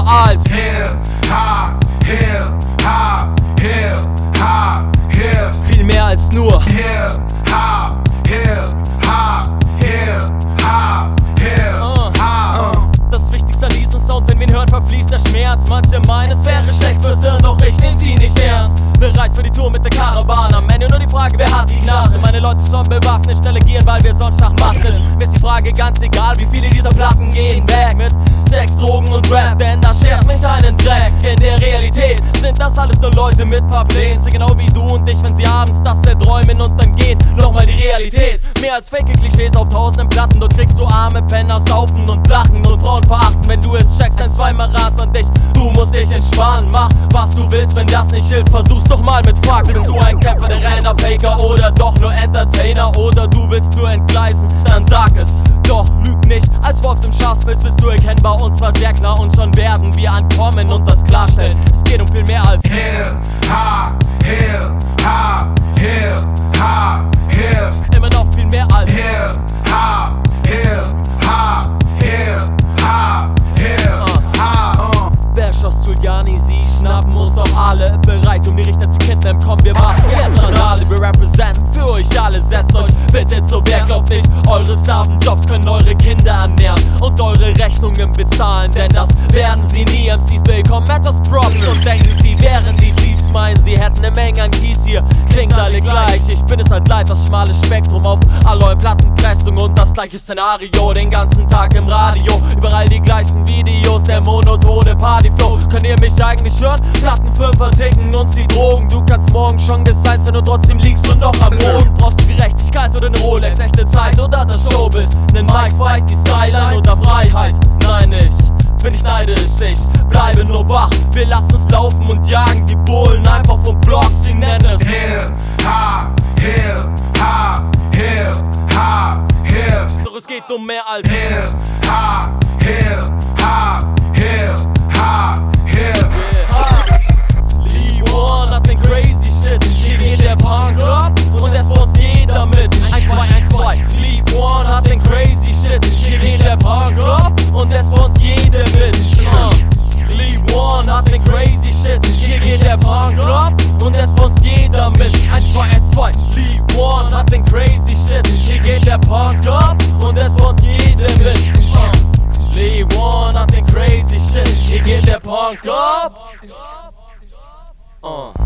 als Hip Hop, Hip Hop, Hip Hop, Hip. viel mehr als nur Hip Hop, Hip Hop, Hip Hop, Hip Hop. Das Wichtigste an diesem Sound, wenn wir ihn hören, verfließt der Schmerz. Manche meinen, es wäre schlecht fürs Hirn, doch ich nehm sie nicht ernst. Bereit für die Tour mit der Karawane, am Ende nur die Frage, wer hat die Knarre? Meine Leute schon bewaffnet, schnell agieren, weil wir sonst Schachmatt sind. Mir ist die Frage ganz egal, wie viele dieser Platten gehen weg mit Sex, Drogen und Rap, denn das schert mich einen Dreck. In der Realität sind das alles nur Leute mit paar Plänen, genau wie du und ich, wenn sie abends das erträumen und dann geht nochmal die Realität. Mehr als fake Klischees auf tausenden Platten, dort kriegst du arme Penner saufen und lachen und Frauen verachten. Wenn du es checkst, ein zweimal Rat an dich, du musst dich entspannen. Mach was du willst, wenn das nicht hilft, versuch's doch mal mit Fuck. Bist du ein Kämpfer, der Renner, Faker oder doch nur Entertainer? Oder du willst nur entgleisen, dann sag es. Doch lüg nicht, als Wolf im Schafspilz bist du erkennbar und zwar sehr klar. Und schon werden wir ankommen und das klarstellen. Es geht um viel mehr als Hip Hop, Hip Hop, Hip Hop, Hip. immer noch viel mehr als Hip Hop, Hip Hop, Hip Hop, Hip Hop. Verschoss Giuliani, sie schnappen uns auch alle. Bereit, um die Richter zu kidnappen, komm, wir machen jetzt Randale. Wir representen für euch alle, setzt euch bitte zur Wehr. Glaubt nicht, eure Sklavenjobs können eure Kinder ernähren und eure Rechnungen bezahlen, denn das werden sie nie. MCs bekommen etwas Props und denken, sie wären die Chiefs. Meinen, sie hätten eine Menge an Kies hier, klingt alle gleich. Ich bin es halt leid, das schmale Spektrum auf all eure Plattenpressung und das gleiche Szenario den ganzen Tag im Radio. Überall die gleichen Videos, der monotone Partyflow. Könnt ihr mich eigentlich hören? Plattenfirmen verticken uns wie Drogen. Du kannst morgen schon gesigned sein und trotzdem liegst du noch am Boden. Brauchst du Gerechtigkeit oder eine Rolex, echte Zeit oder das Showbiz? Nen Mike Fight, die Skyline oder Freiheit? Nein, ich bin nicht neidisch, ich bleibe nur wach. Wir lassen es laufen und jagen die Bullen einfach vom Block. Sie nennen es Hip Hop, Hip Hop, Hip Hop, Hip. doch es geht um mehr als Hip Hop, Hip Hop, Hip Hop, Hip. Lee One hat den crazy shit. Hier geht der Punk ab und es braucht jeder mit. 1, 2, 1, 2. Lee One hat den crazy shit. Hier geht der Punk ab und es braucht jeder mit. Lee One hat den crazy shit. Hier geht der Punk ab und es braucht jeder mit. 1, 2, 1, 2. Lee One hat den crazy shit. Hier geht der Punk ab und es braucht jeder mit. Lee One hat den crazy shit. Hier geht der Punk ab.